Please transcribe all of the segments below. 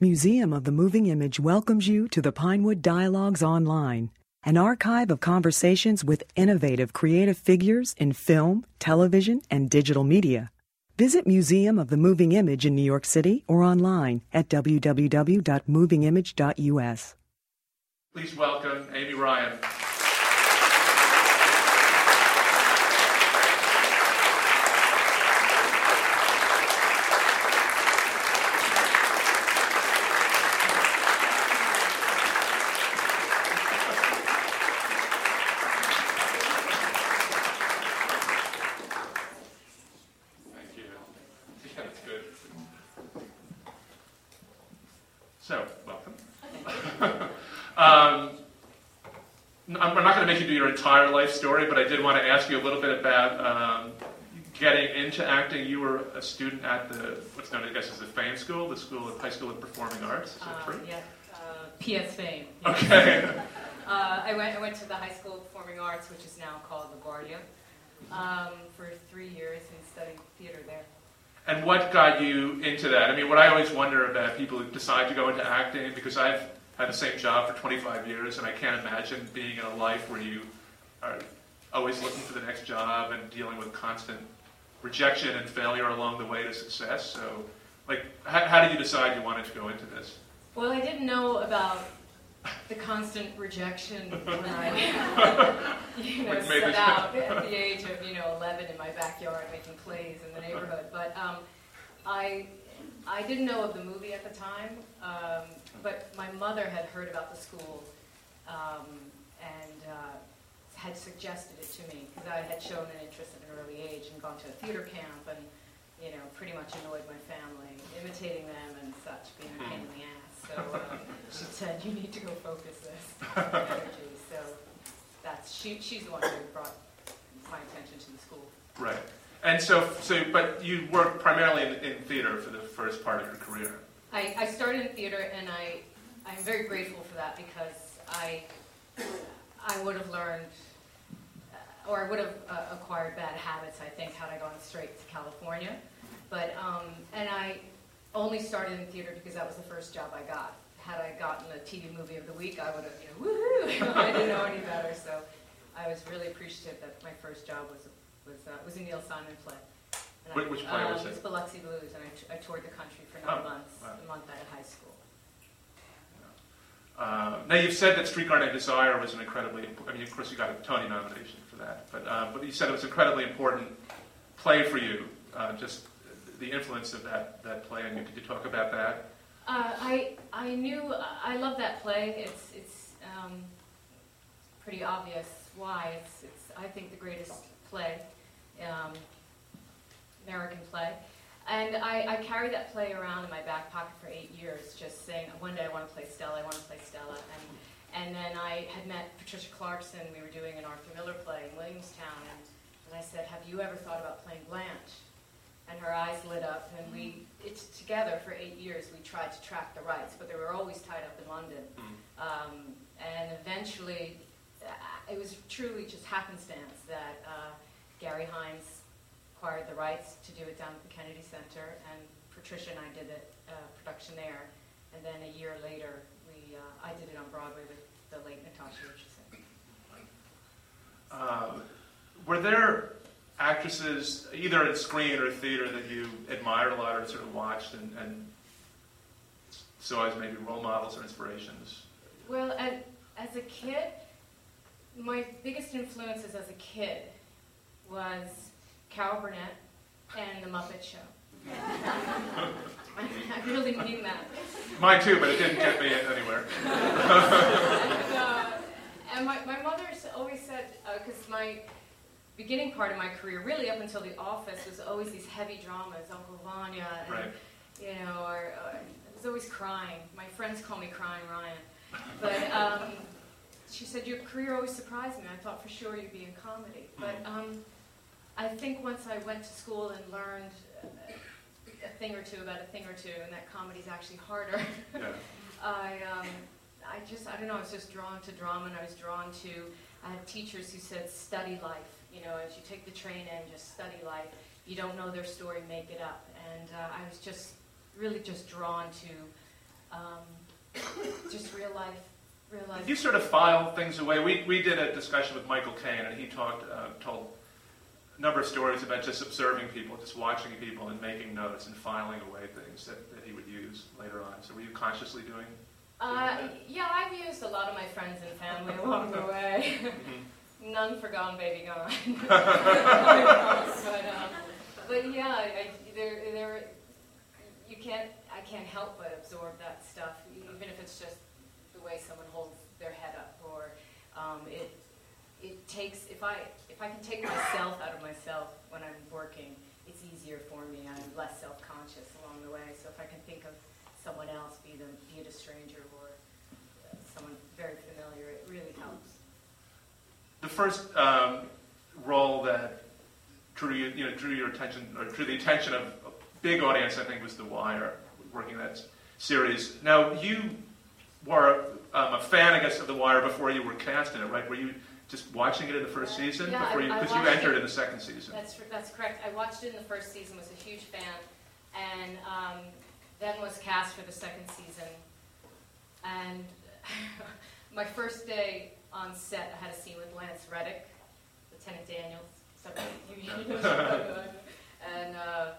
Museum of the Moving Image welcomes you to the Pinewood Dialogues Online, an archive of conversations with innovative creative figures in film, television, and digital media. Visit Museum of the Moving Image in New York City or online at www.movingimage.us. Please welcome Amy Ryan. So, welcome. I'm not going to make you do your entire life story, but I did want to ask you a little bit about getting into acting. You were a student at what's known, I guess, as the FAME School, the High School of Performing Arts. Is that true? Yeah, PS FAME. Yes. Okay. I went to the High School of Performing Arts, which is now called LaGuardia, for 3 years and studied theater there. And what got you into that? I mean, what I always wonder about people who decide to go into acting, because I've had the same job for 25 years, and I can't imagine being in a life where you are always looking for the next job and dealing with constant rejection and failure along the way to success. So, like, how did you decide you wanted to go into this? Well, I didn't know about the constant rejection when I set out at the age of 11 in my backyard making plays in the neighborhood. But I didn't know of the movie at the time, but my mother had heard about the school and had suggested it to me because I had shown an interest at an early age and gone to a theater camp and pretty much annoyed my family, imitating them and such, being a pain in the ass. So she said, "You need to go focus this energy." So she's the one who brought my attention to the school. Right. And but you worked primarily in theater for the first part of your career. I started in theater, and I'm very grateful for that because I would have learned, or I would have acquired bad habits, I think, had I gone straight to California. But and I only started in theater because that was the first job I got. Had I gotten a TV movie of the week, I would have, woohoo! I didn't know any better, so I was really appreciative that my first job was a Neil Simon play. And Which play was it? It was Biloxi Blues, and I toured the country for 9 months, wow. the month out of high school. Now, you've said that Streetcar Named Desire was of course you got a Tony nomination for that, but you said it was an incredibly important play for you, just the influence of that play, and could you talk about that? I love that play. It's pretty obvious why. It's I think the greatest play, American play, and I carried that play around in my back pocket for 8 years, just saying one day I want to play Stella. And then I had met Patricia Clarkson. We were doing an Arthur Miller play in Williamstown, and I said, "Have you ever thought about playing Blanche?" And her eyes lit up, and together for 8 years we tried to track the rights, but they were always tied up in London. And eventually, it was truly just happenstance that Gary Hines acquired the rights to do it down at the Kennedy Center, and Patricia and I did the production there. And then a year later, I did it on Broadway with the late Natasha Richardson. Were there actresses, either in screen or theater, that you admired a lot or sort of watched and saw as maybe role models or inspirations? Well, as a kid, my biggest influences as a kid was Carol Burnett and The Muppet Show. I really mean that. Mine too, but it didn't get me anywhere. And my mother always said, because my beginning part of my career, really up until The Office, was always these heavy dramas, Uncle Vanya, and, right. or I was always crying. My friends call me Crying Ryan. But she said, your career always surprised me. I thought for sure you'd be in comedy. But I think once I went to school and learned a thing or two about a thing or two, and that comedy's actually harder, yeah. I don't know, I was just drawn to drama, and I was drawn to, I had teachers who said, study life. As you take the train in, just study life. You don't know their story, make it up. And I was just really just drawn to just real life. You sort of file things away. We did a discussion with Michael Caine, and he told a number of stories about just observing people, just watching people and making notes and filing away things that he would use later on. So were you consciously doing Yeah, I've used a lot of my friends and family along the way. Mm-hmm. None for Gone Baby Gone. But yeah, I can't help but absorb that stuff, even if it's just the way someone holds their head up, or it takes, if I can take myself out of myself when I'm working, it's easier for me. I'm less self-conscious along the way. So if I can think of someone else, be it a stranger or someone very familiar, it really helps. The first role that drew your attention, or drew the attention of a big audience, I think, was The Wire, working that series. Now, you were a fan, I guess, of The Wire before you were cast in it, right? Were you just watching it in the first season? Yeah, because you entered in the second season. That's correct. I watched it in the first season, was a huge fan, and then was cast for the second season. And my first day on set, I had a scene with Lance Reddick, Lieutenant Daniels. And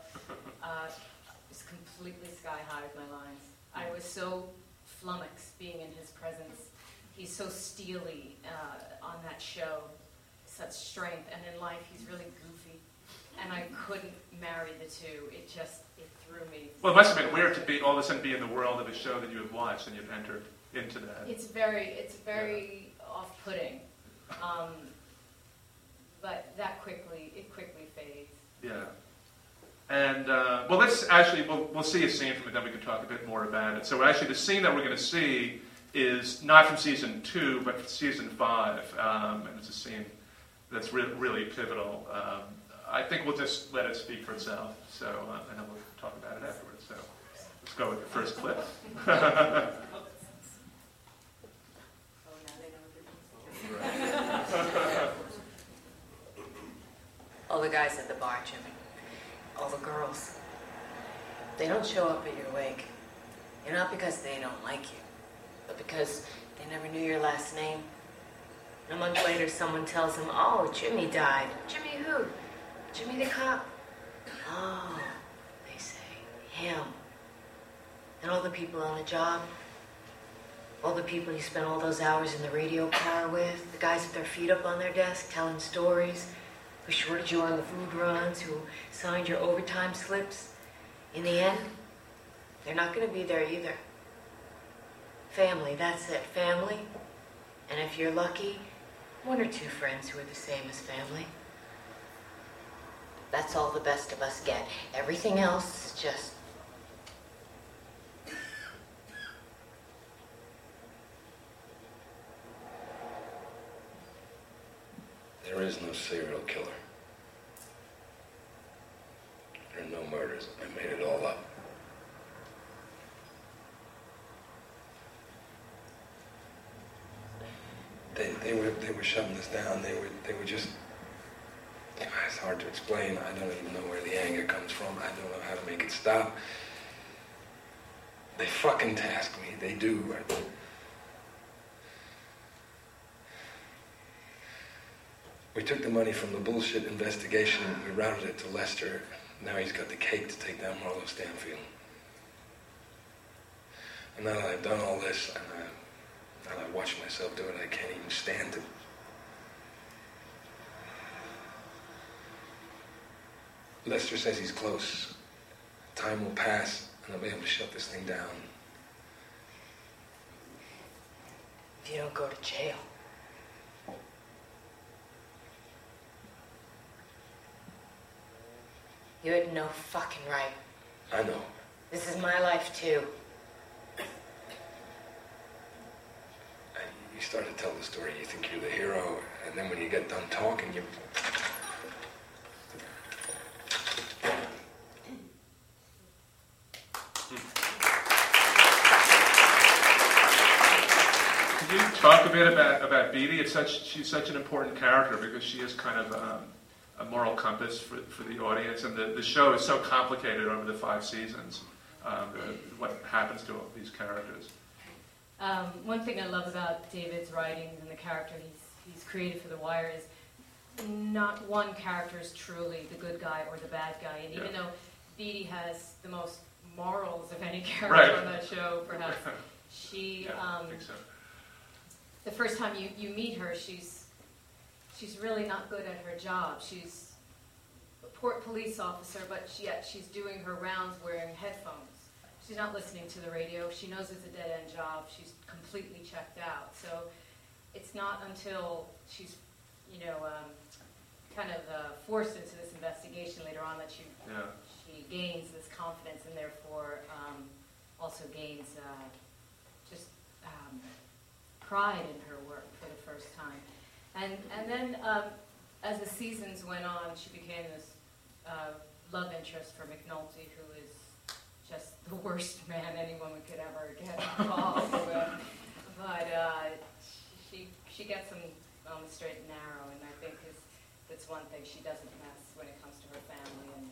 was completely sky high with my lines. I was so flummoxed being in his presence. He's so steely on that show, such strength, and in life he's really goofy. And I couldn't marry the two. It threw me. Well, it must have been weird to all of a sudden be in the world of a show that you have watched and you've entered into that. It's very off-putting. But it quickly fades. Yeah. And, well, let's actually, we'll see a scene from it, then we can talk a bit more about it. So actually the scene that we're going to see is not from season 2, but from season 5. And it's a scene that's really pivotal. I think we'll just let it speak for itself. So, and then we'll talk about it afterwards. So let's go with the first clip. All the guys at the bar, Jimmy. All the girls. They don't show up at your wake. And not because they don't like you, but because they never knew your last name. And a month later, someone tells them, "Oh, Jimmy died." "Jimmy who?" "Jimmy the cop." "Oh," they say, "him." And all the people on the job, all the people you spent all those hours in the radio car with, the guys with their feet up on their desk telling stories, who shorted you on the food runs, who signed your overtime slips. In the end, they're not going to be there either. Family, that's it, family. And if you're lucky, 1 or 2 friends who are the same as family. That's all the best of us get. Everything else is just... There is no serial killer. There are no murders. I made it all up. They were shutting us down. They were just... It's hard to explain. I don't even know where the anger comes from. I don't know how to make it stop. They fucking task me. They do. We took the money from the bullshit investigation and we routed it to Lester. Now he's got the cake to take down Marlo Stanfield. And now that I've done all this, and I watch myself do it, I can't even stand it. Lester says he's close. Time will pass, and I'll be able to shut this thing down. If you don't go to jail. You had no fucking right. I know. This is my life, too. You start to tell the story, you think you're the hero, and then when you get done talking, you... Can you talk a bit about Beatty? She's such an important character because she is kind of a moral compass for the audience, and the show is so complicated over the 5 seasons. What happens to all these characters? One thing I love about David's writing and the character he's created for The Wire is not one character is truly the good guy or the bad guy. And even though Beatty has the most morals of any character on that show, perhaps, she, I think so. the first time you meet her, she's really not good at her job. She's a port police officer, but yet she's doing her rounds wearing headphones. She's not listening to the radio. She knows it's a dead-end job. She's completely checked out. So it's not until she's, kind of forced into this investigation later on that she gains this confidence and therefore also gains pride in her work for the first time. And then as the seasons went on, she became this love interest for McNulty, who is just the worst man any woman could ever get involved with. But she gets him on the straight and narrow, and I think that's one thing she doesn't mess when it comes to her family. And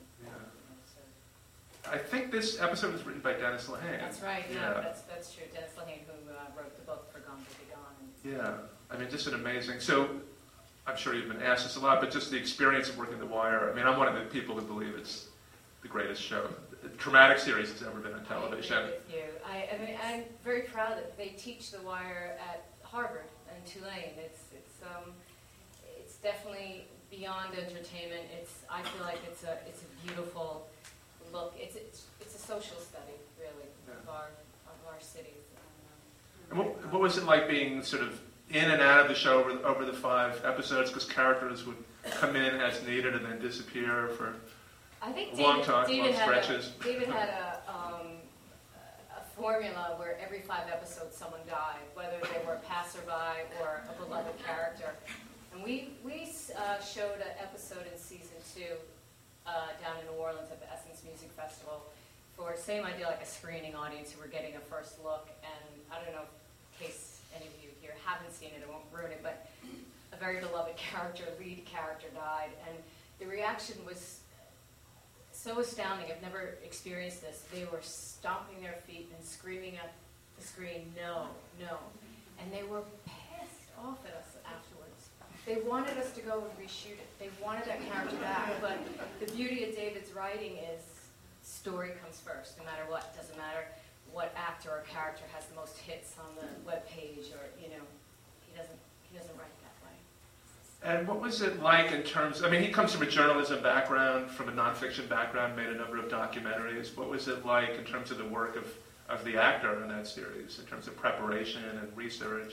I think this episode was written by Dennis Lehane. That's right. Yeah, that's true. Dennis Lehane, who wrote the book for Gone Baby Gone. Yeah, I mean, just an amazing. So, I'm sure you've been asked this a lot, but just the experience of working The Wire. I mean, I'm one of the people who believe it's the greatest show, traumatic series that's ever been on television. I agree with you. I mean, I'm very proud that they teach The Wire at Harvard and Tulane. It's definitely beyond entertainment. I feel like it's a beautiful look. It's a social study, really, of our cities. And what was it like being sort of in and out of the show over the 5 episodes? Because characters would come in as needed and then disappear for long stretches. David had a formula where every 5 episodes someone died, whether they were a passerby or a beloved character. And we showed an episode in season 2 down in New Orleans at the Essence Music Festival for same idea, like a screening audience who were getting a first look. And I don't know, in case any of you here haven't seen it, I won't ruin it, but a very beloved character, lead character, died. And the reaction was so astounding. I've never experienced this. They were stomping their feet and screaming at the screen, no, no. And they were pissed off at us afterwards. They wanted us to go and reshoot it. They wanted that character back. But the beauty of David's writing is story comes first, no matter what. It doesn't matter what actor or character has the most hits on the webpage, or he doesn't write that way. And what was it like in terms? I mean, he comes from a journalism background, from a nonfiction background, made a number of documentaries. What was it like in terms of the work of the actor in that series, in terms of preparation and research?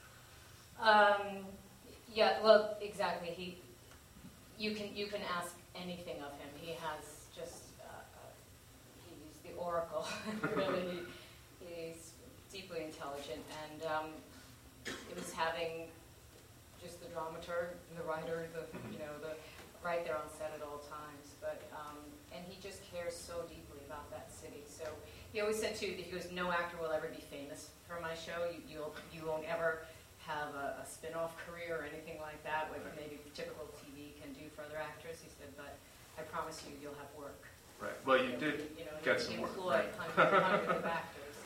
Yeah, well, exactly. You can ask anything of him. He has just he's the oracle. Really, he's deeply intelligent, and it was having just the dramaturg, the writer, the right there on set at all times. But and he just cares so deeply about that city. So he always said too that he goes, no actor will ever be famous for my show. You won't ever have a spin-off career or anything like that, what maybe typical TV can do for other actors. He said, but I promise you'll have work. Right. Well, you did get some work. Employ hundreds of actors.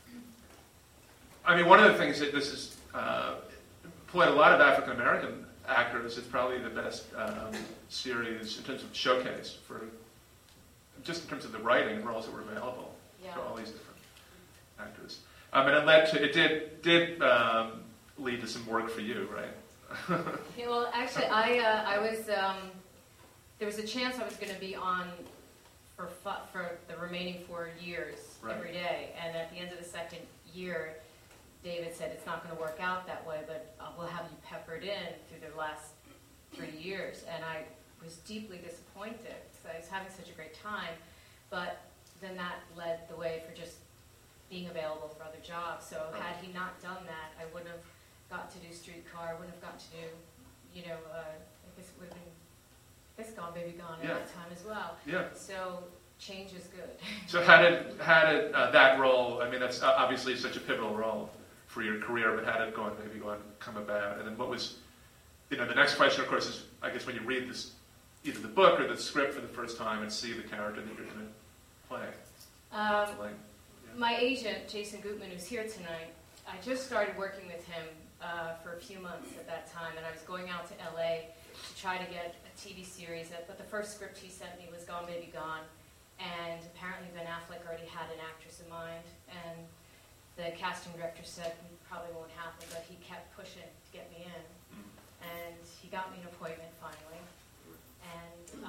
I mean, one of the things that this is employed a lot of African American actors. It's probably the best series in terms of showcase for just in terms of the writing and roles that were available for all these different actors. And it did lead to some work for you, right? Yeah, well, actually, I was. There was a chance I was going to be on for the remaining 4 years every day, and at the end of the second year, David said it's not going to work out that way, but we'll have you peppered in through the last 3 years. And I was deeply disappointed because I was having such a great time, but then that led the way for just being available for other jobs. So had he not done that, I wouldn't have got to do Streetcar, I wouldn't have got to do, I guess it would have been Gone Baby Gone at that time as well. Yeah. So change is good. So how did that role, I mean, that's obviously such a pivotal role for your career, but how did Gone Baby Gone come about? And then what was, the next question, of course, is, I guess, when you read this, either the book or the script for the first time and see the character that you're going to play. My agent, Jason Gutman, who's here tonight, I just started working with him for a few months at that time, and I was going out to LA to try to get a TV series. But the first script he sent me was Gone Baby Gone, and apparently Ben Affleck already had an actress in mind, and the casting director said it probably won't happen, but he kept pushing to get me in, and he got me an appointment finally. And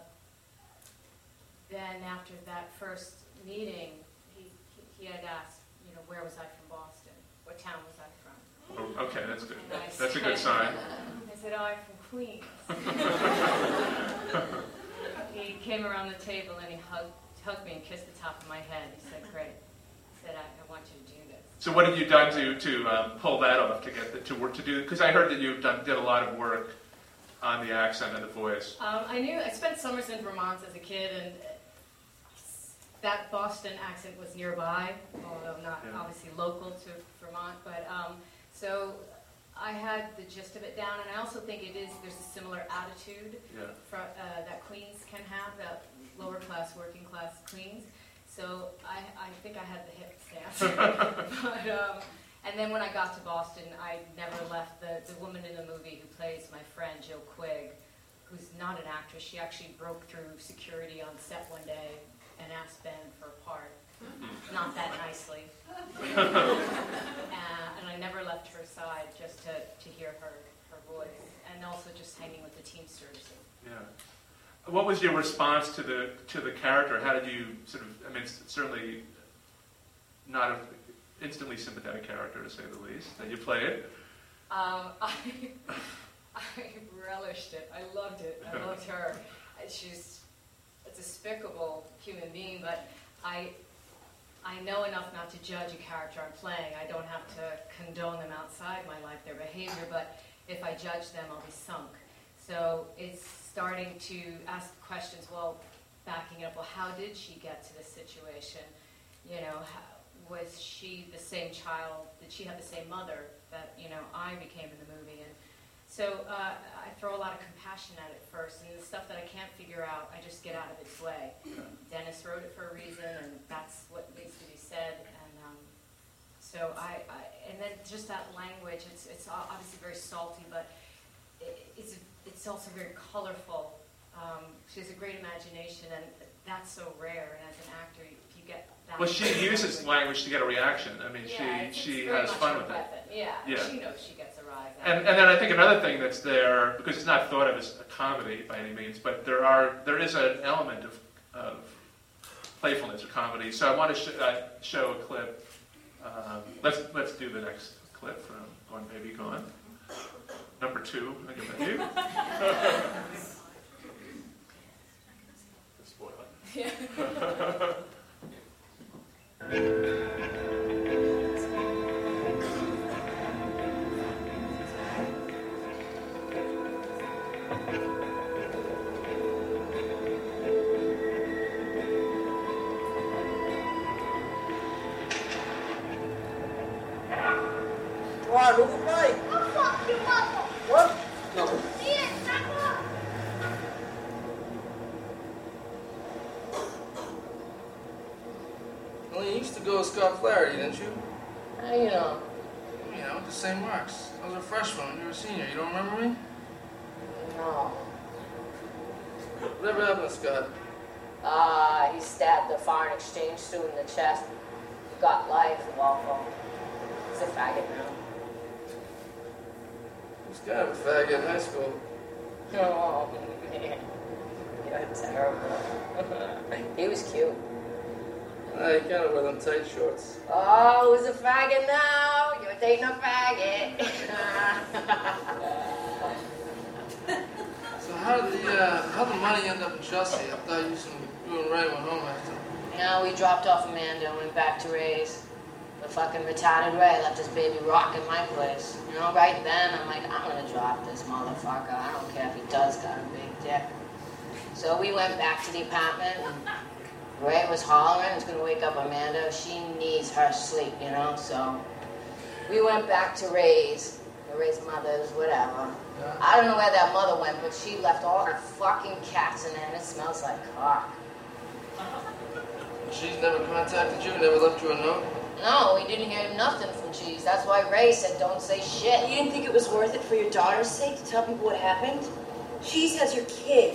then after that first meeting, he had asked, you know, where was I from Boston? What town was I from? Oh, okay, that's good. That's a good sign. I said, oh, I'm from Queens. He came around the table and he hugged me and kissed the top of my head. He said, great. He said, I want you to do this. So what have you done to pull that off, to get to work to do? Because I heard that you did a lot of work on the accent and the voice. I spent summers in Vermont as a kid, and that Boston accent was nearby, although not obviously local to Vermont. But so I had the gist of it down, and I also think there's a similar attitude that Queens can have, that lower class, working class Queens. So I think I had the hip stance. But, and then when I got to Boston, I never left the woman in the movie who plays my friend Jill Quigg, who's not an actress. She actually broke through security on set one day and asked Ben for a part. Not that nicely. And I never left her side just to hear her voice, and also just hanging with the Teamsters. Yeah. What was your response to the character? How did you sort of? I mean, it's certainly not an instantly sympathetic character, to say the least, that you played. I relished it. I loved it. I loved her. She's a despicable human being, but I know enough not to judge a character I'm playing. I don't have to condone them outside my life, their behavior, but if I judge them, I'll be sunk. So it's starting to ask questions, well, backing it up, well, how did she get to this situation? You know, was she the same child? Did she have the same mother that, you know, I became in the movie? And so I throw a lot of compassion at it first, and the stuff that I can't figure out, I just get out of its way. Dennis wrote it for a reason, and that's what needs to be said. And so and then just that language, it's obviously very salty, but it's also very colorful. She has a great imagination, and that's so rare. And as an actor, if you get that. Well, she uses language to get a reaction. I mean, she has fun with it. Yeah, she knows she gets a rise out and then I think another thing that's there, because it's not thought of as a comedy by any means, but there is an element of playfulness or comedy. So I want to show a clip. Let's do the next clip from Gone Baby Gone. Number 2, I give that to you. Spoil it. Yeah. Wow, look at Mike. What? No. Well, you used to go with Scott Flaherty, didn't you? How do you know? Yeah, with the same marks. I was a freshman, you were a senior. You don't remember me? No. Whatever happened to Scott? He stabbed a foreign exchange student in the chest. Got life, Walpole. He's a faggot now. He was kind of a faggot in high school. Oh, man. You're terrible. He was cute. He kind of wore them tight shorts. Oh, who's a faggot now? You're dating a faggot. So how'd the money end up in Chelsea? I thought you were doing right when home after. No, we dropped off Amanda and went back to Ray's. The fucking retarded Ray left his baby rock in my place. You know, right then, I'm like, I'm gonna drop this motherfucker. I don't care if he does got a big dick. So we went back to the apartment, and Ray was hollering, he's gonna wake up Amanda. She needs her sleep, you know, so we went back to Ray's mother's, whatever. Yeah. I don't know where that mother went, but she left all her fucking cats in there, and it smells like cock. She's never contacted you, never left you a note? No, we didn't hear nothing from Cheese. That's why Ray said don't say shit. You didn't think it was worth it for your daughter's sake to tell people what happened? Cheese has your kid.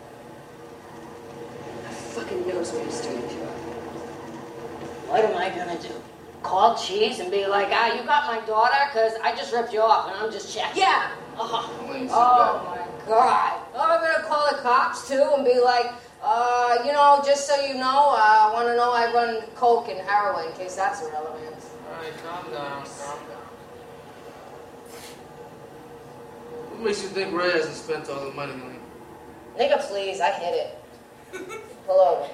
God fucking knows what he's doing to her. What am I gonna do? Call Cheese and be like, ah, you got my daughter? Because I just ripped you off and I'm just checking. Yeah. Oh my God. Oh, I'm gonna call the cops too and be like, you know, just so you know, I want to know I run coke and heroin in case that's irrelevant. Alright, calm down, calm down. What makes you think Ray hasn't spent all the money on you? Nigga, please, I hit it. Pull over.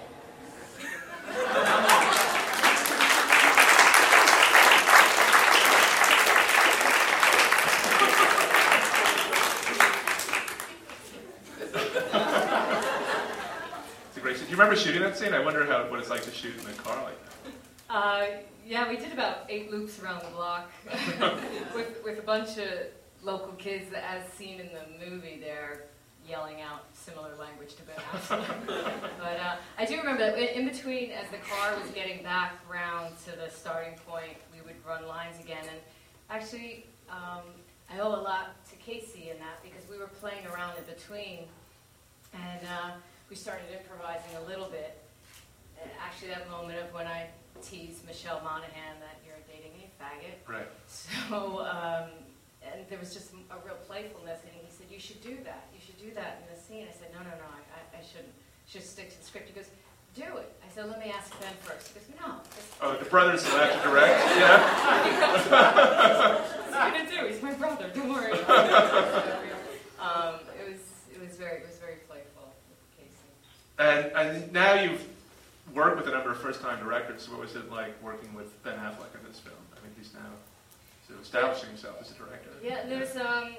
Do you remember shooting that scene? I wonder what it's like to shoot in a car like that. Yeah, we did about 8 loops around the block with a bunch of local kids that, as seen in the movie, they're yelling out similar language to Ben Affleck. But I do remember that in between, as the car was getting back round to the starting point, we would run lines again. And actually, I owe a lot to Casey in that because we were playing around in between. And we started improvising a little bit. And actually, that moment of when I teased Michelle Monaghan that you're dating a faggot. Right. So, and there was just a real playfulness, and he said, you should do that. You should do that in the scene. I said, no, I shouldn't. Should stick to the script. He goes, do it. I said, let me ask Ben first. He goes, no. Oh, the brother's allowed to direct? Yeah. What's he going to do? He's my brother. Don't worry. It was very playful with Casey. And now you've worked with a number of first-time directors. So what was it like working with Ben Affleck in this film? I mean, he's now establishing himself as a director. Yeah, there's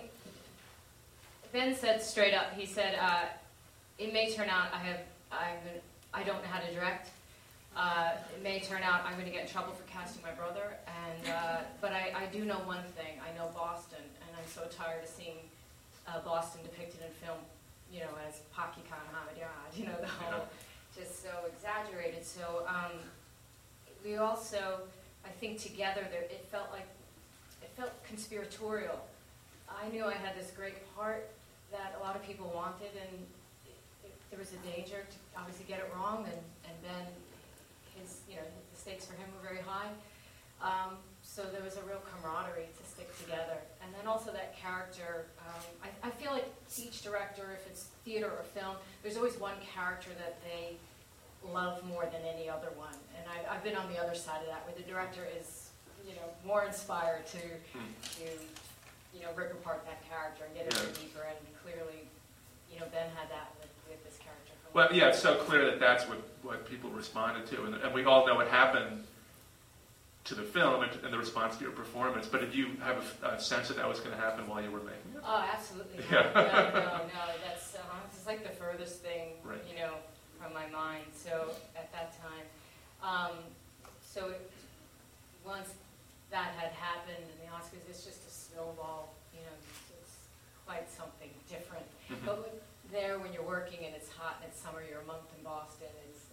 Ben said straight up. He said, "It may turn out I don't know how to direct. It may turn out I'm going to get in trouble for casting my brother. But I do know one thing. I know Boston, and I'm so tired of seeing Boston depicted in film, as Paki Khan Hamid, the whole just so exaggerated. So we also, I think, together it felt conspiratorial. I knew I had this great part that a lot of people wanted, and there was a danger to obviously get it wrong, and then the stakes for him were very high. So there was a real camaraderie to stick together. And then also that character, I feel like each director, if it's theater or film, there's always one character that they love more than any other one. And I've been on the other side of that, where the director is, more inspired to rip apart that character and get it deeper. And clearly, Ben had that with this character. Well, yeah, it's so clear that that's what people responded to. And we all know what happened to the film and the response to your performance, but did you have a sense that was going to happen while you were making it? Oh, absolutely. Yeah. No, that's it's like the furthest thing, right. From my mind. So at that time, once that had happened in the Oscars, it's just a snowball. It's quite something different. Mm-hmm. But there, when you're working and it's hot and it's summer, you're a month in Boston.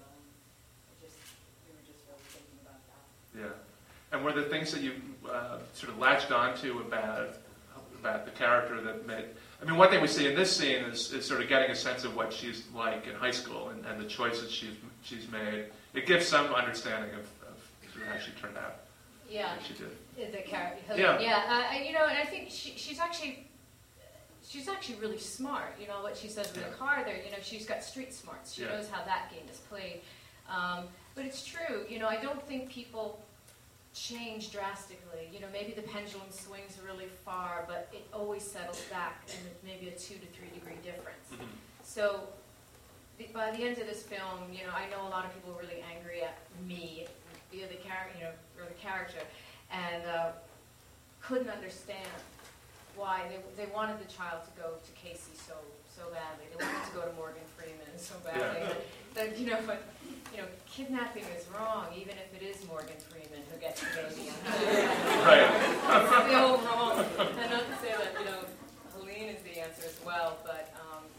We were just really thinking about that. Yeah. And were there things that you sort of latched onto about the character that made... I mean, one thing we see in this scene is sort of getting a sense of what she's like in high school and the choices she's made. It gives some understanding of sort of how she turned out. Yeah. Like she did. The character. Yeah. Yeah. And I think she's actually really smart. What she says in the car there. She's got street smarts. She knows how that game is played. But it's true. I don't think people change drastically. Maybe the pendulum swings really far, but it always settles back, and maybe a 2 to 3 degree difference. Mm-hmm. So by the end of this film, I know a lot of people were really angry at me, the character, and couldn't understand why they wanted the child to go to Casey so badly. They wanted to go to Morgan Freeman so badly. Yeah. But kidnapping is wrong, even if it is Morgan Freeman who gets the baby. Right. It's still wrong. And not to say that Helene is the answer as well, but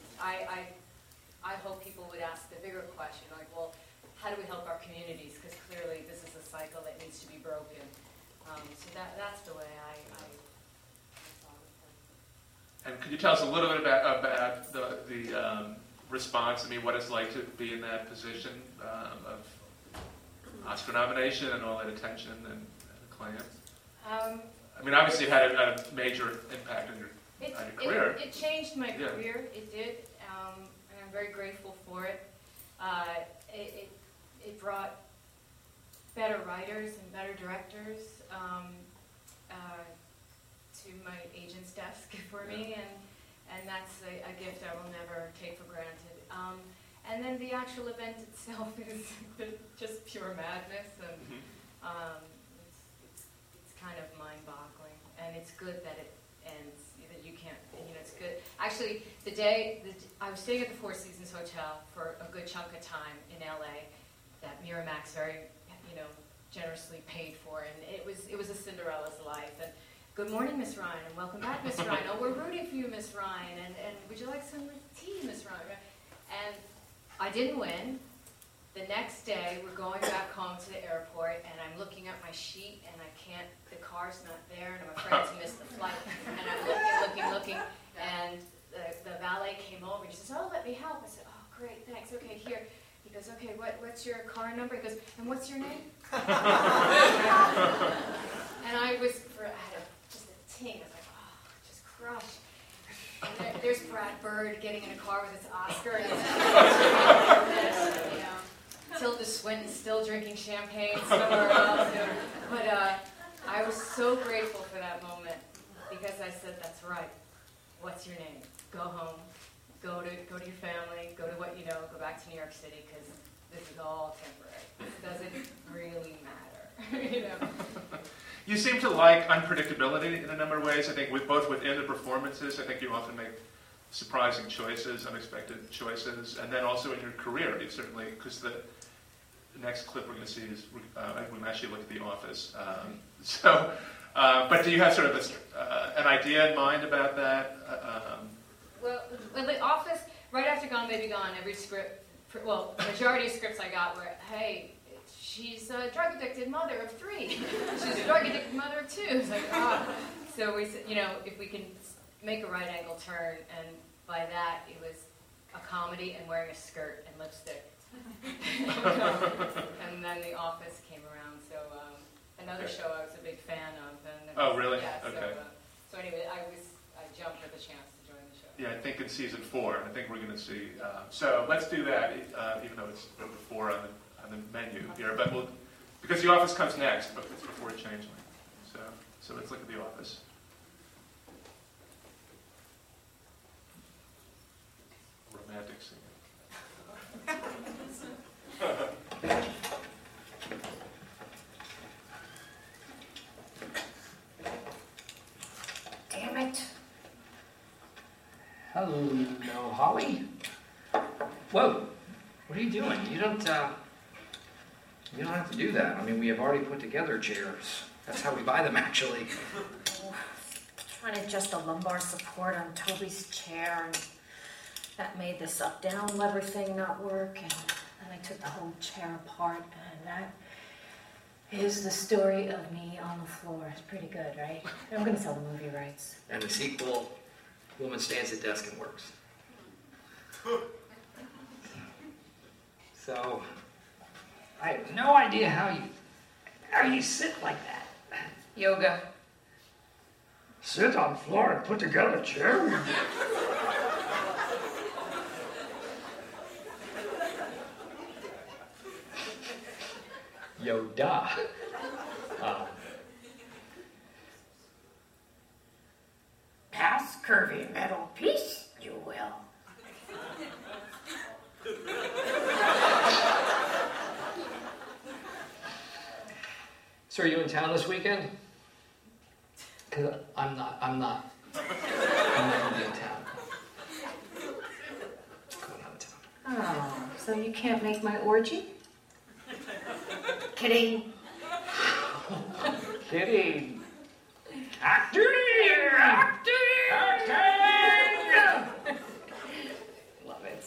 I hope people would ask the bigger question, like, well, how do we help our communities? Because clearly this is a cycle that needs to be broken. So that's the way I thought of And could you tell us a little bit about the response? I mean, what it's like to be in that position of Oscar nomination and all that attention and acclaim? I mean, obviously it had a major impact on your career. It changed my Yeah. career. It did, and I'm very grateful for it. It brought better writers and better directors to my agent's desk for me, and that's a gift I will never take for granted. And then the actual event itself is just pure madness, and it's kind of mind-boggling. And it's good that it ends. That you can't, it's good. Actually, I was staying at the Four Seasons Hotel for a good chunk of time in LA, that Miramax very, generously paid for, and it was a Cinderella's life. And good morning, Miss Ryan, and welcome back, Miss Ryan. Oh, we're rooting for you, Miss Ryan, and would you like some tea, Miss Ryan? And I didn't win. The next day, we're going back home to the airport, and I'm looking at my sheet, and the car's not there, and I'm afraid to miss the flight. And I'm looking, and the valet came over, and she says, oh, let me help. I said, oh, great, thanks, okay, here. He goes, okay, what's your car number? He goes, and what's your name? And I had just a ting. I was like, oh, just crushed. And there's Brad Bird getting in a car with his Oscar, and Tilda Swinton still drinking champagne somewhere else. But I was so grateful for that moment, because I said, that's right. What's your name? Go home. Go to your family. Go to what you know. Go back to New York City, because this is all temporary. This doesn't really matter. You seem to like unpredictability in a number of ways. I think both within the performances, I think you often make surprising choices, unexpected choices, and then also in your career, you certainly, because the next clip we're going to see is, we actually look at The Office. But do you have sort of an idea in mind about that? Well, The Office, right after Gone Baby Gone, every script, majority of scripts I got were, hey, she's a drug-addicted mother of 3. She's a drug-addicted mother of 2. It's like, So we said, if we can make a right angle turn, and by that, it was a comedy and wearing a skirt and lipstick. And then The Office came around, so another show I was a big fan of. And oh, really? Yeah, okay. So anyway, I jumped at the chance to join the show. Yeah, I think in season 4, I think we're going to see. So let's do that, even though it's number 4 on the menu here. But because The Office comes next, but it's before Changeling. So let's look at The Office. Romantic scene. Damn it. Hello, Holly. Whoa, what are you doing? You don't have to do that. I mean, we have already put together chairs. That's how we buy them, actually. Trying to adjust the lumbar support on Toby's chair, and that made this up-down lever thing not work, and then I took the whole chair apart, and that is the story of me on the floor. It's pretty good, right? I'm going to sell the movie rights. And the sequel, woman stands at desk and works. So, I have no idea how you sit like that. Yoga. Sit on the floor and put together a chair? Yoda. Pass curvy metal piece, you will. So are you in town this weekend? Because I'm not. I'm not going to be in town. Going out of town. Oh, so you can't make my orgy? Kidding. Kidding. Acting! Acting! Acting! Love it.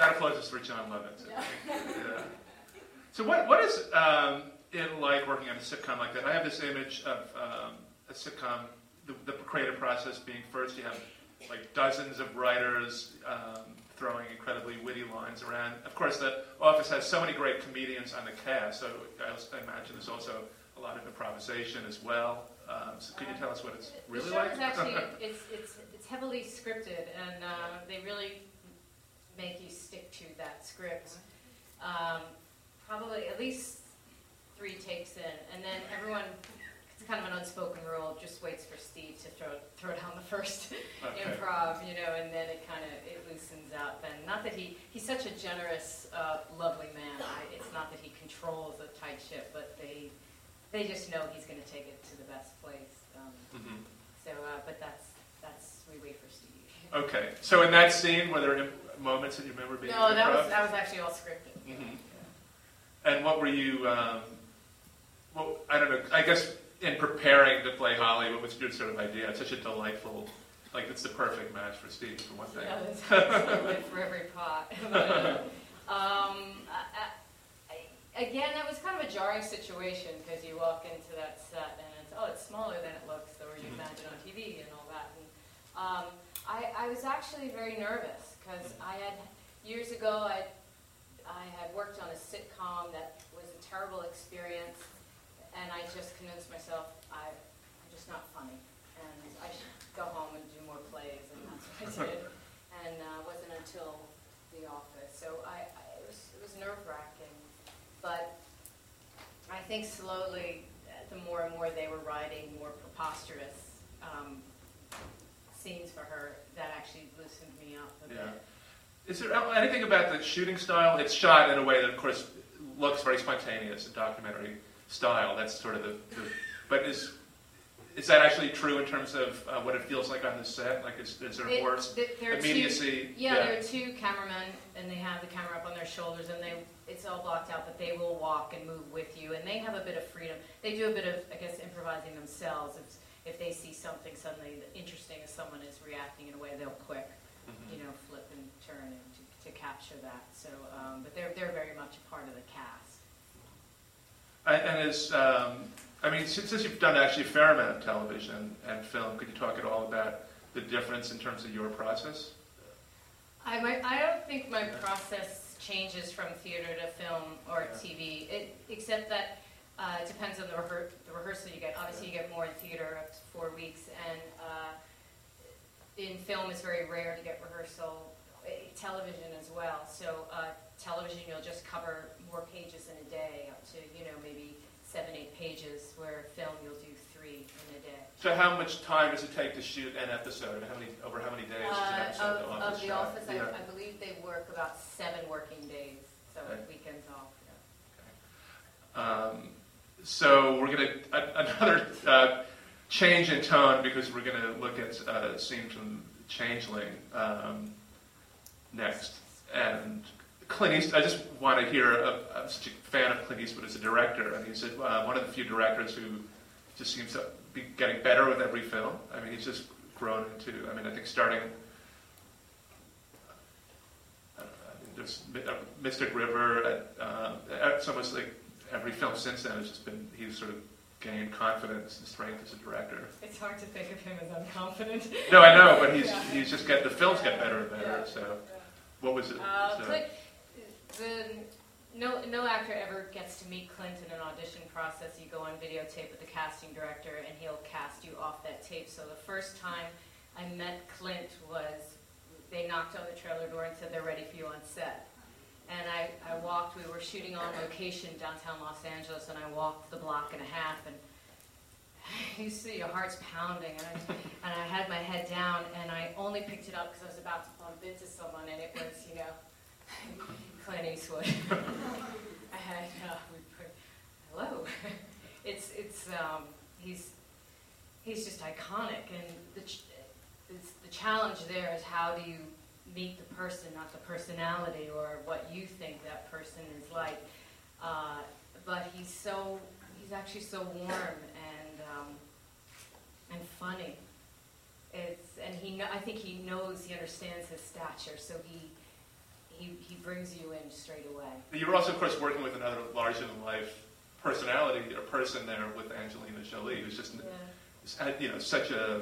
Catapultus for John Lovitz. Yeah. So what is it like working on a sitcom like that? I have this image of a sitcom, the creative process being first you have like dozens of writers throwing incredibly witty lines around. Of course, The Office has so many great comedians on the cast, so I imagine there's also a lot of improvisation as well. So could you tell us what it's really like? The show is actually, it's heavily scripted, and they really make you stick to that script. Probably at least 3 takes in, and then everyone, it's kind of an unspoken rule, just waits for Steve to throw down the first improv, and then it loosens up. And not that he's such a generous, lovely man. It's not that he controls a tight ship, but they just know he's going to take it to the best place. So, but that's we wait for Steve. Okay, so in that scene, were there moments that you remember being? No, that was actually all scripted. Mm-hmm. And what were you? Well, I don't know. I guess in preparing to play Holly, what was your sort of idea? It's such a delightful, it's the perfect match for Steve, for one thing. Yeah, there's lid for every pot. Again, that was kind of a jarring situation because you walk into that set and it's smaller than it looks, or you imagine on TV and all that. And I was actually very nervous because years ago I had worked on a sitcom that was a terrible experience, and I just convinced myself I'm just not funny, and I should go home and do more plays, and that's what I did. And it wasn't until The Office, so it was nerve-wracking. But I think slowly, the more and more they were writing more preposterous scenes for her, that actually loosened me up a bit. Is there anything about the shooting style? It's shot in a way that, of course, looks very spontaneous, a documentary style. That's sort of but is that actually true in terms of what it feels like on the set? Like, is there more immediacy? There are 2 cameramen, and they have the camera up on their shoulders, and it's all blocked out, but they will walk and move with you, and they have a bit of freedom. They do a bit of, I guess, improvising themselves. If they see something suddenly interesting as someone is reacting in a way, they'll quick, flip and turn to capture that. So, but they're very much a part of the cast. And since you've done actually a fair amount of television and film, could you talk at all about the difference in terms of your process? I don't think my process changes from theater to film or TV, except that it depends on the rehearsal you get. Obviously, you get more in theater, up to 4 weeks, and in film it's very rare to get rehearsal. Television as well. So television, you'll just cover more pages in a day, up to maybe 7-8 pages. Where film, you'll do 3 in a day. So how much time does it take to shoot an episode? Over how many days is an episode of The Office? I believe they work about 7 working days, so weekends off. Yeah. So we're going to another change in tone, because we're going to look at a scene from Changeling next. And Clint Eastwood, I just want to hear, I'm such a fan of Clint Eastwood as a director, and he's one of the few directors who just seems to be getting better with every film. He's just grown into, I think starting, there's Mystic River, it's almost like every film since then has just been, he's sort of gained confidence and strength as a director. It's hard to think of him as unconfident. No, I know, but he's just the films get better and better, so. What was it? No actor ever gets to meet Clint in an audition process. You go on videotape with the casting director, and he'll cast you off that tape. So the first time I met Clint was, they knocked on the trailer door and said, they're ready for you on set. And I walked, we were shooting on location downtown Los Angeles, and I walked the block and a half, and you see your heart's pounding, and I had my head down, and I only picked it up because I was about to bump into someone, and it was, Clint Eastwood. Hello. He's just iconic, and the challenge there is, how do you meet the person, not the personality or what you think that person is like. But he's actually so warm and funny. I think he knows, he understands his stature, so he brings you in straight away. You were also, of course, working with another larger-than-life personality or person there with Angelina Jolie, who's just, such a...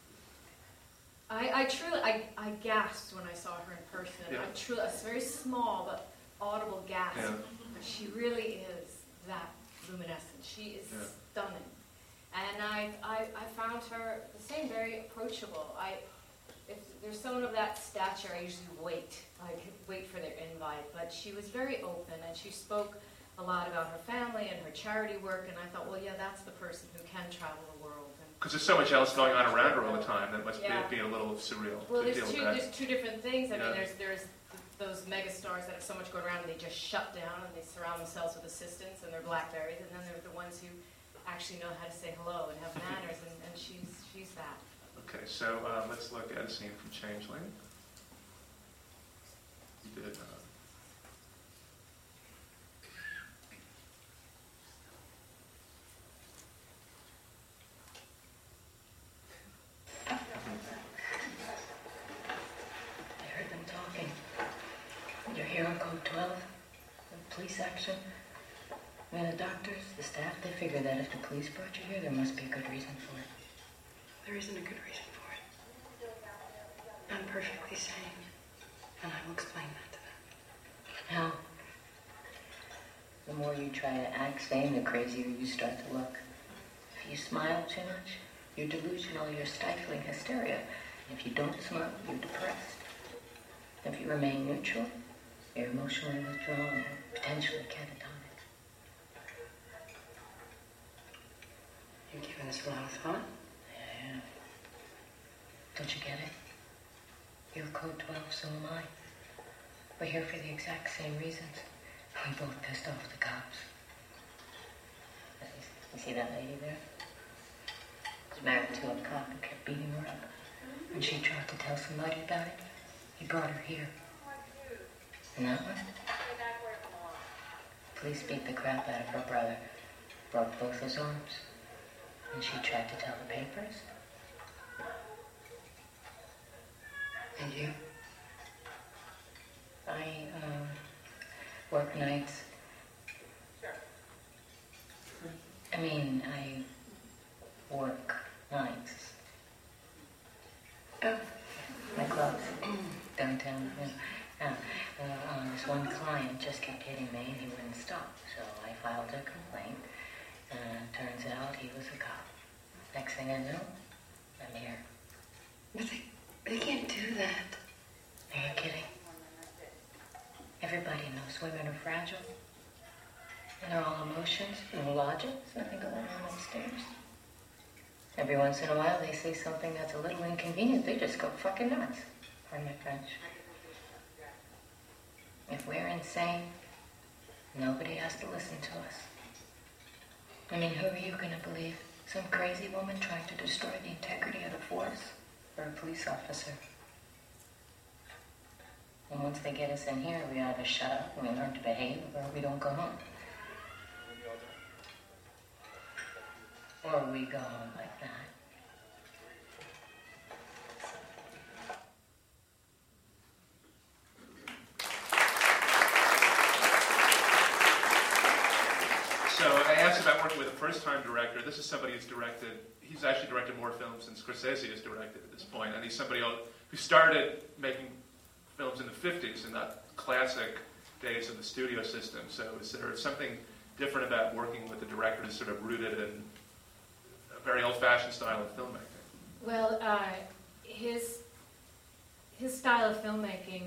I truly gasped when I saw her in person. Yeah. I truly, a very small but audible gasp. Yeah. But she really is that luminescent. She is stunning. And I found her the same, very approachable. If there's someone of that stature, I usually wait for their invite. But she was very open, and she spoke a lot about her family and her charity work. And I thought, well, yeah, that's the person who can travel the world. Because there's so much else going on around her all the time that must be a little surreal well, to deal with that. There's two different things. I mean, there's those megastars that have so much going around and they just shut down and they surround themselves with assistants and they're Blackberries, and then there's the ones who actually know how to say hello and have manners, and she's that. Okay, so let's look at a scene from Changeling. You did... Here on Code 12, the police action. I mean, the doctors, the staff, they figure that if the police brought you here, there must be a good reason for it. There isn't a good reason for it. I'm perfectly sane, and I will explain that to them. How? The more you try to act sane, the crazier you start to look. If you smile too much, you're delusional, you're stifling hysteria. If you don't smile, you're depressed. If you remain neutral, you're emotionally withdrawn and potentially catatonic. You're giving us a lot of thought? Yeah. Don't you get it? You're Code 12, so am I. We're here for the exact same reasons. We both pissed off the cops. You see that lady there? She's married to a cop who kept beating her up. When she tried to tell somebody about it, he brought her here. And that one? Police beat the crap out of her brother, broke both his arms, and she tried to tell the papers. And you? I, work nights. I mean, I work nights. Oh. My clubs, downtown, this one client just kept hitting me and he wouldn't stop. So I filed a complaint. Turns out he was a cop. Next thing I know, I'm here. But they can't do that. Are you kidding? Everybody knows women are fragile. And they're all emotions, no logic. There's nothing going on upstairs. Every once in a while they say something that's a little inconvenient. They just go fucking nuts. Pardon my French. If we're insane, nobody has to listen to us. I mean, who are you going to believe? Some crazy woman trying to destroy the integrity of the force? Or a police officer? And once they get us in here, we either shut up and we learn to behave, or we don't go home. Or we go home like that. So I asked about working with a first-time director. This is somebody he's actually directed more films than Scorsese has directed at this point, and he's somebody who started making films in the 50s, in that classic days of the studio system. So is there something different about working with a director that's sort of rooted in a very old-fashioned style of filmmaking? Well, his style of filmmaking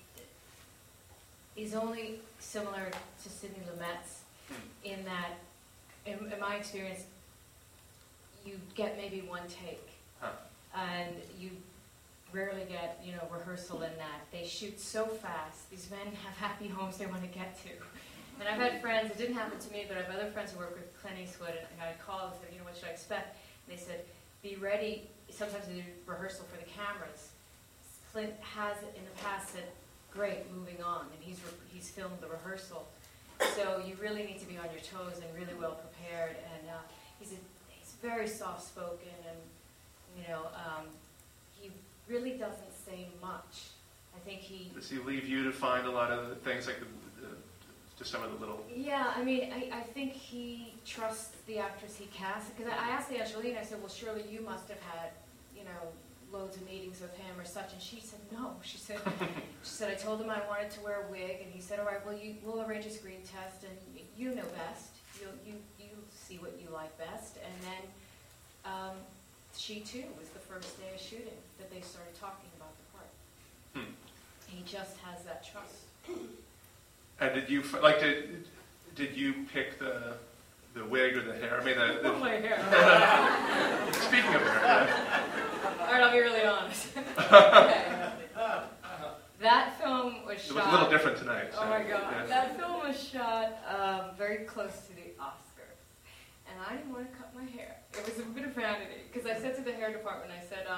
is only similar to Sidney Lumet's in that, in my experience, you get maybe one take, and you rarely get, rehearsal in that. They shoot so fast. These men have happy homes they want to get to. And I've had friends, it didn't happen to me, but I have other friends who work with Clint Eastwood, and I'd call and say, what should I expect? And they said, be ready. Sometimes they do rehearsal for the cameras. Clint has, in the past, said, great, moving on, and he's filmed the rehearsal. So you really need to be on your toes and really well prepared. And he's very soft-spoken, and he really doesn't say much, think he... Does he leave you to find a lot of the things, like just some of the little... Yeah, I mean, I think he trusts the actress he casts. Because I asked Angelina, I said, well, surely you must have had, loads of meetings with him or such. And she said, no. She said, I told him I wanted to wear a wig. And he said, all right, well, we'll arrange a screen test. And you know best. You see what you like best. And then she, too, was the first day of shooting that they started talking about the part. He just has that trust. And did you did you pick the wig or the hair? I mean, my hair. Speaking of hair. All right, I'll be really honest. Okay. That film was shot... It was a little different tonight. So, oh my God. Yeah. That film was shot very close to the Oscars. And I didn't want to cut my hair. It was a bit of vanity. Because I said to the hair department, I said,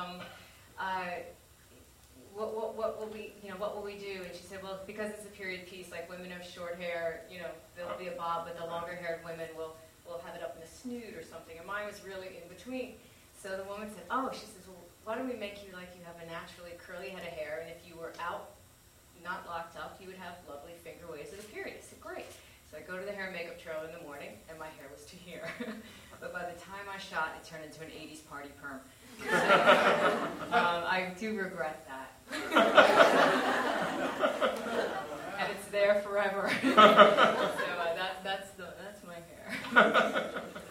what will we do? And she said, well, because it's a period piece, like women have short hair, there'll be a bob, but the longer-haired women will have it up in a snoot or something. And mine was really in between. So the woman said, she says, well, why don't we make you like you have a naturally curly head of hair, and if you were out, not locked up, you would have lovely finger waves of the period. I said, great. So I go to the hair and makeup trailer in the morning, and my hair was to here. But by the time I shot, it turned into an 80s party perm. So, I do regret that. And it's there forever. So that's my hair.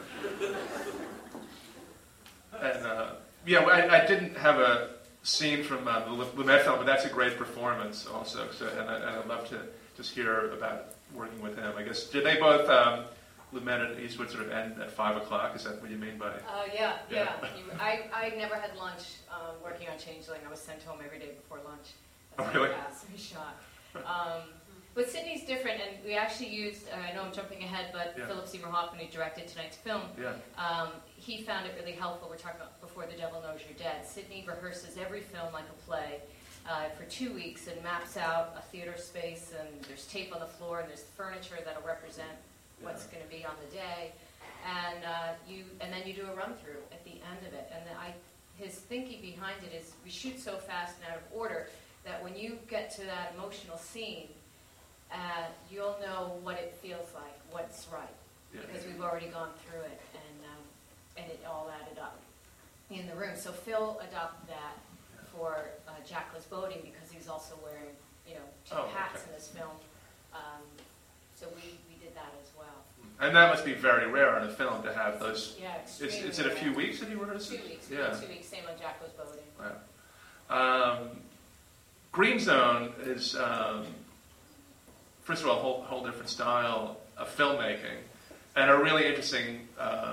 And I didn't have a scene from the Lumet film, but that's a great performance also. So, and I'd love to just hear about working with him. I guess, did they both, Lumet and Eastwood, sort of end at 5 o'clock? Is that what you mean by? Yeah. I never had lunch working on Changeling. I was sent home every day before lunch. That's really? How fast we shot. But Sydney's different, and we actually used, I know I'm jumping ahead, but Philip Seymour Hoffman, who directed tonight's film, he found it really helpful. We're talking about Before the Devil Knows You're Dead. Sydney rehearses every film like a play for 2 weeks and maps out a theater space, and there's tape on the floor, and there's furniture that'll represent what's going to be on the day, and then you do a run-through at the end of it. And his thinking behind it is we shoot so fast and out of order that when you get to that emotional scene, you'll know what it feels like, what's right, because we've already gone through it, and it all added up in the room. So Phil adopted that for Jack Lisboding because he's also wearing, two hats in this film. So we did that as well. And that must be very rare on a film to have those. Yeah, Is it a few weeks that you rehearsed? 2 weeks. Yeah. 2 weeks. Same on Jack Lisboding. Wow. Green Zone is, first of all, a whole different style of filmmaking, and a really interesting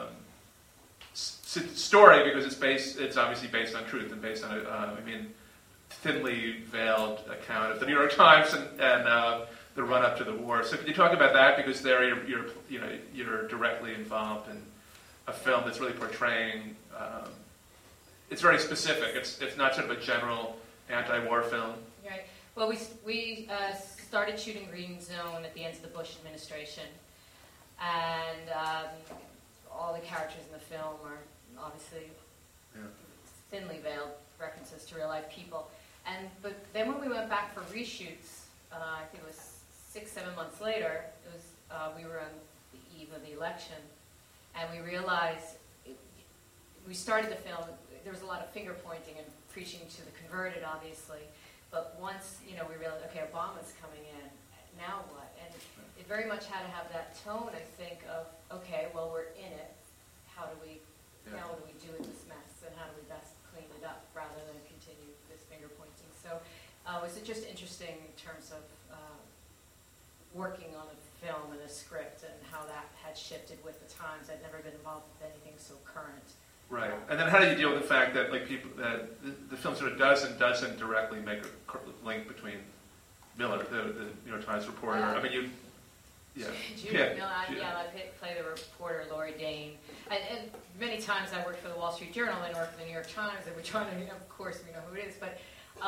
story because it's obviously based on truth and based on thinly veiled account of the New York Times and the run up to the war. So could you talk about that, because there you're directly involved in a film that's really portraying. It's very specific. It's not sort of a general anti-war film. Right. Well, we started shooting Green Zone at the end of the Bush administration, and all the characters in the film are obviously thinly veiled references to real life people. But then when we went back for reshoots, I think it was 6-7 months later, we were on the eve of the election, and we realized we started the film. There was a lot of finger pointing and preaching to the converted, obviously. But once we realized, okay, Obama's coming in. Now what? And it very much had to have that tone, I think, of okay, well, we're in it. Now what do we do with this mess, and how do we best clean it up rather than continue this finger pointing? So was it just interesting in terms of working on a film and a script and how that had shifted with the times. I'd never been involved with anything so current. Right. And then how do you deal with the fact that the film sort of doesn't directly make a link between Miller, the New York Times reporter? I mean, Judith Miller, I play the reporter, Lori Dane. And many times I worked for the Wall Street Journal and worked for the New York Times, and we're trying to, of course, we know who it is. But,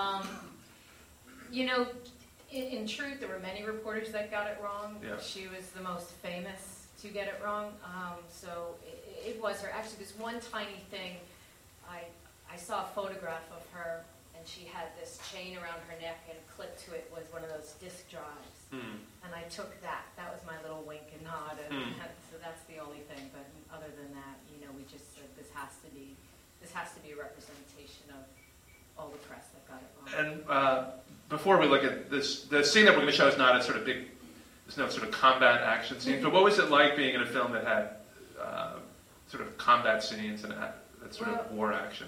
in truth, there were many reporters that got it wrong. Yeah. She was the most famous to get it wrong. So it was her. Actually, this one tiny thing, I saw a photograph of her, and she had this chain around her neck, and clipped to it was one of those disc drives. And I took that. That was my little wink and nod, and so that's the only thing. But other than that, we just said this has to be a representation of all the press that got it wrong. And before we look at this, the scene that we're going to show is not a sort of big, there's no sort of combat action scene. But what was it like being in a film that had sort of combat scenes and that sort of war action?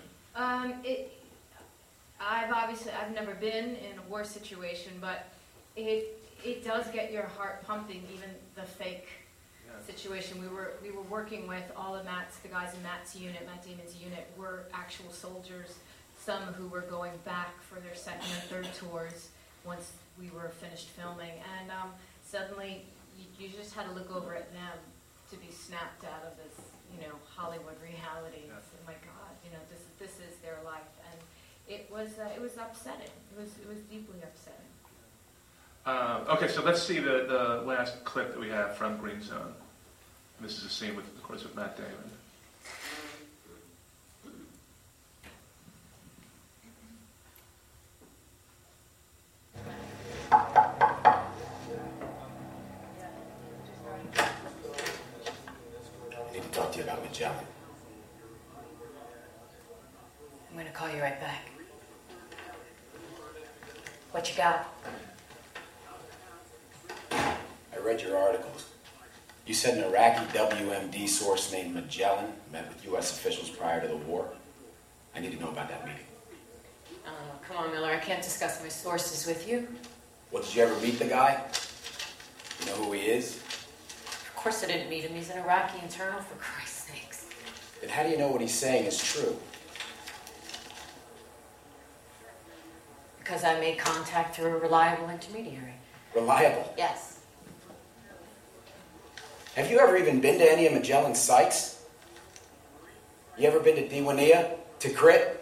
I've never been in a war situation, but it does get your heart pumping, even the fake situation. We were working with all of the guys in Matt Damon's unit were actual soldiers, some who were going back for their second and third tours once we were finished filming, and suddenly you just had to look over at them to be snapped out of this, Hollywood reality. Yeah. Oh my God, this is their life, and it was upsetting. It was deeply upsetting. Okay, so let's see the last clip that we have from Green Zone. And this is a scene with Matt Damon. I need to talk to you about Magellan. I'm going to call you right back. What you got? I read your articles. You said an Iraqi WMD source named Magellan met with U.S. officials prior to the war. I need to know about that meeting. Come on, Miller. I can't discuss my sources with you. Well, did you ever meet the guy? You know who he is? Of course I didn't meet him. He's an Iraqi internal, for Christ's sakes. Then how do you know what he's saying is true? Because I made contact through a reliable intermediary. Reliable? Yes. Have you ever even been to any of Magellan's sites? You ever been to Diwania? Tikrit?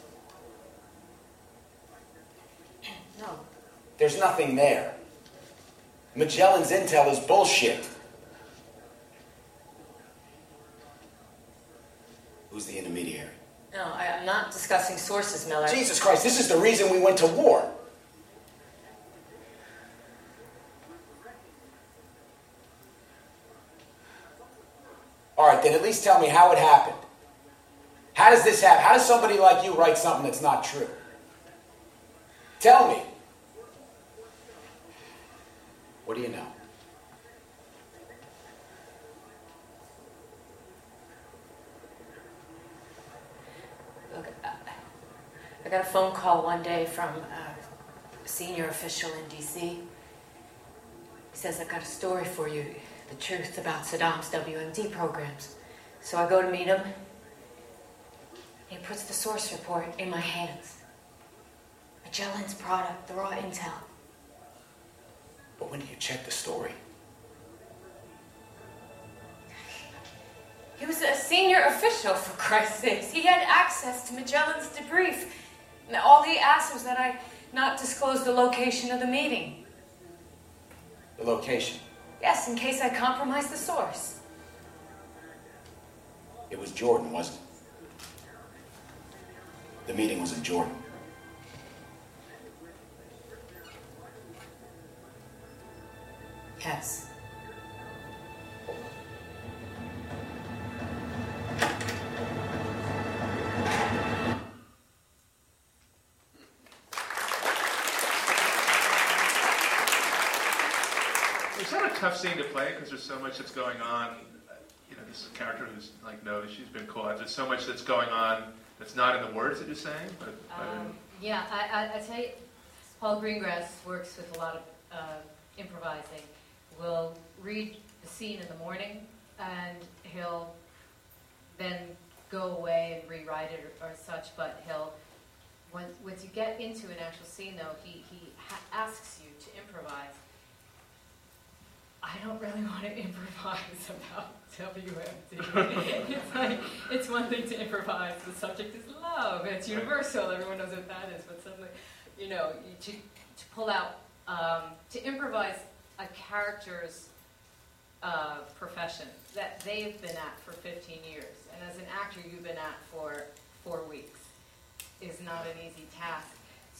No. There's nothing there. Magellan's intel is bullshit. Who's the intermediary? No, I'm not discussing sources, Miller. Jesus Christ, this is the reason we went to war. All right, then at least tell me how it happened. How does this happen? How does somebody like you write something that's not true? Tell me. What do you know? Look, I got a phone call one day from a senior official in D.C. He says, I've got a story for you, the truth about Saddam's WMD programs. So I go to meet him. He puts the source report in my hands. Magellan's product, the raw intel. But when did you check the story? He was a senior official, for Christ's sakes. He had access to Magellan's debrief. And all he asked was that I not disclose the location of the meeting. The location? Yes, in case I compromise the source. It was Jordan, wasn't it? The meeting was in Jordan. Yes. It's not a tough scene to play because there's so much that's going on. This is a character who's knows she's been caught. There's so much that's going on that's not in the words that you're saying. But yeah, I tell you, Paul Greengrass works with a lot of improvising. We'll read the scene in the morning, and he'll then go away and rewrite it or such. But once you get into an actual scene, though, he asks you to improvise. I don't really want to improvise about WMD. It's one thing to improvise. The subject is love. It's universal. Everyone knows what that is. But suddenly, to pull out, to improvise a character's profession that they've been at for 15 years, and as an actor you've been at for 4 weeks, is not an easy task.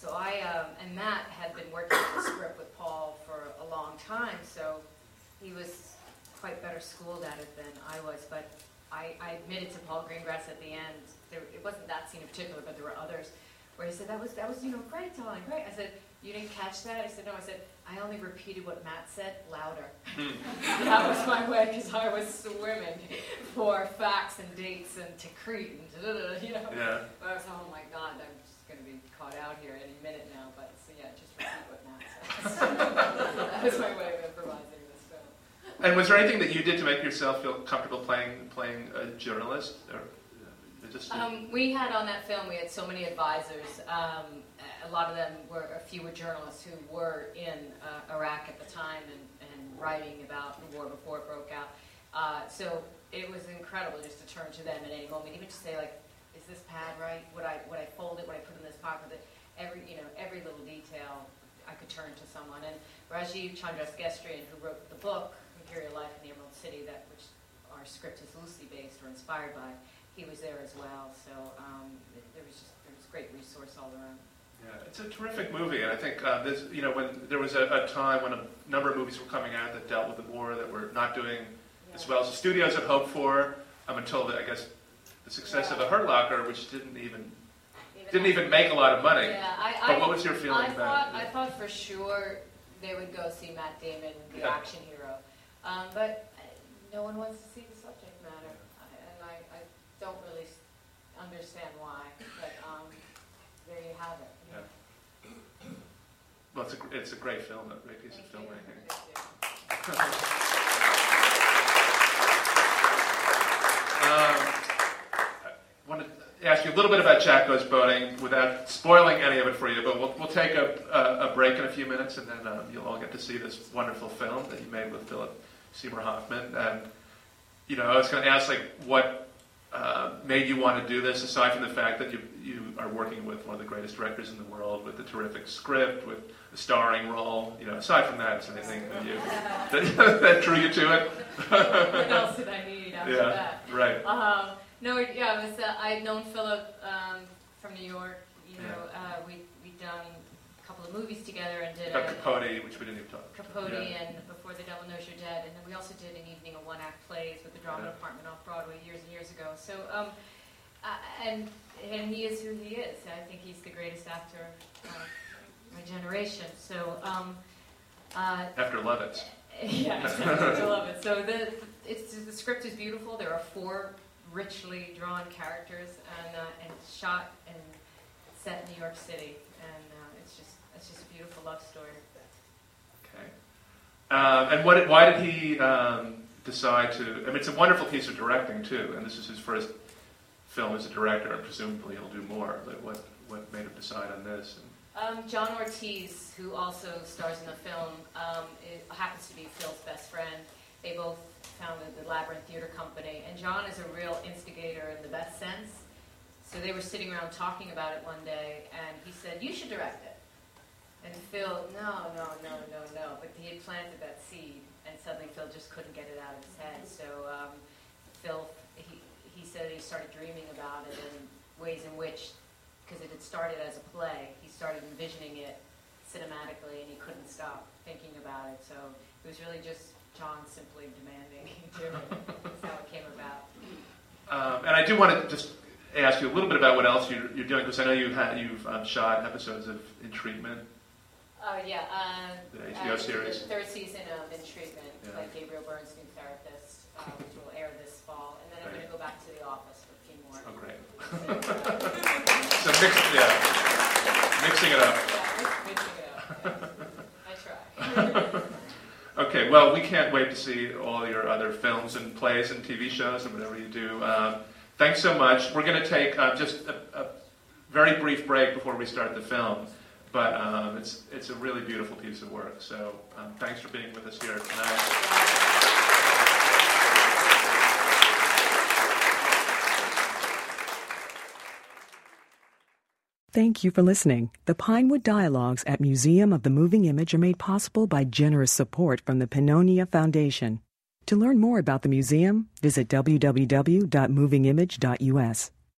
So and Matt had been working on the script with Paul for a long time, so he was quite better schooled at it than I was. But I admitted to Paul Greengrass at the end, it wasn't that scene in particular, but there were others, where he said, that was great, darling, great. I said, you didn't catch that? I said, no. I said, I only repeated what Matt said louder. That was my way, because I was swimming for facts and dates and to Crete and Yeah. But I was, oh my God, I'm just going to be caught out here any minute now. But so yeah, just repeat what Matt said. That was my way of improvising this film. And was there anything that you did to make yourself feel comfortable playing a journalist? Or we had on that film, we had so many advisors. A lot of them a few were journalists who were in Iraq at the time and writing about the war before it broke out. So it was incredible just to turn to them at any moment, even to say, like, is this pad right? Would I fold it? Would I put it in this pocket? Every little detail, I could turn to someone. And Rajiv Chandrasekharian, who wrote the book Imperial Life in the Emerald City, which our script is loosely based or inspired by, he was there as well. So there was great resource all around. Yeah, it's a terrific movie, and I think when there was a time when a number of movies were coming out that dealt with the war that were not doing as well as the studios had hoped for, until the success of The Hurt Locker, which didn't even make a lot of money. Yeah, but what was your feeling about it? I thought for sure they would go see Matt Damon, the action hero, but no one wants to see the subject matter, and I don't really understand why, but there you have it. Yeah. Well, it's a great film, a great piece of filmmaking. I want to ask you a little bit about Jack Goes Boating without spoiling any of it for you, but we'll take a break in a few minutes, and then you'll all get to see this wonderful film that you made with Philip Seymour Hoffman. And I was going to ask, what made you want to do this, aside from the fact that you are working with one of the greatest directors in the world, with a terrific script, with a starring role. Aside from that, is there anything that drew you to it? What else did I need after that? Right. It was. I'd known Philip from New York. We'd done a couple of movies together and did Capote, which we didn't even talk about. Capote and Before the Devil Knows You're Dead, and then we also did an evening of one-act plays with the Drama Department off Broadway years and years ago. So, and he is who he is. I think he's the greatest actor of my generation. So, after Lovitz. Yeah, after Lovitz. So the script is beautiful. There are 4 richly drawn characters, and shot and set in New York City, and it's just a beautiful love story. Okay. And why did he decide to? It's a wonderful piece of directing too, and this is his first film as a director, and presumably he'll do more. But what made him decide on this? John Ortiz, who also stars in the film, happens to be Phil's best friend. They both founded the Labyrinth Theater Company, and John is a real instigator in the best sense. So they were sitting around talking about it one day, and he said, "You should direct it." And Phil, no. But he had planted that seed, and suddenly Phil just couldn't get it out of his head. So Phil, he said he started dreaming about it and ways in which, because it had started as a play, he started envisioning it cinematically, and he couldn't stop thinking about it. So it was really just John simply demanding he do it. That's how it came about. And I do want to just ask you a little bit about what else you're doing, because I know you've shot episodes of In Treatment. Oh, yeah. The HBO series. The 3rd season of In Treatment, by Gabriel Byrne's New Therapist, which will air this fall. And then I'm going to go back to The Office for a few more. Oh, great. So mixing it up. Yeah, mixing it up. Yeah. I try. Okay, well, we can't wait to see all your other films and plays and TV shows and whatever you do. Thanks so much. We're going to take just a very brief break before we start the film, but it's a really beautiful piece of work. So thanks for being with us here tonight. Thank you for listening. The Pinewood Dialogues at Museum of the Moving Image are made possible by generous support from the Pannonia Foundation. To learn more about the museum, visit www.movingimage.us.